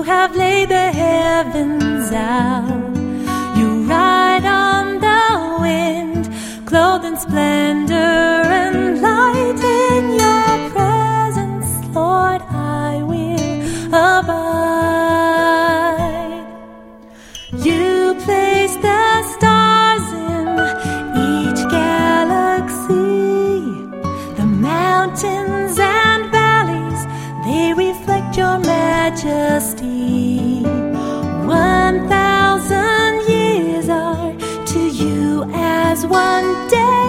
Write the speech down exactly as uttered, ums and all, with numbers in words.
have laid the heavens out. You ride on the wind, clothed in splendor and light. In your presence, Lord, I will abide. You place the stars in each galaxy, the mountains and valleys, they reflect your majesty. One thousand years are to you as one day.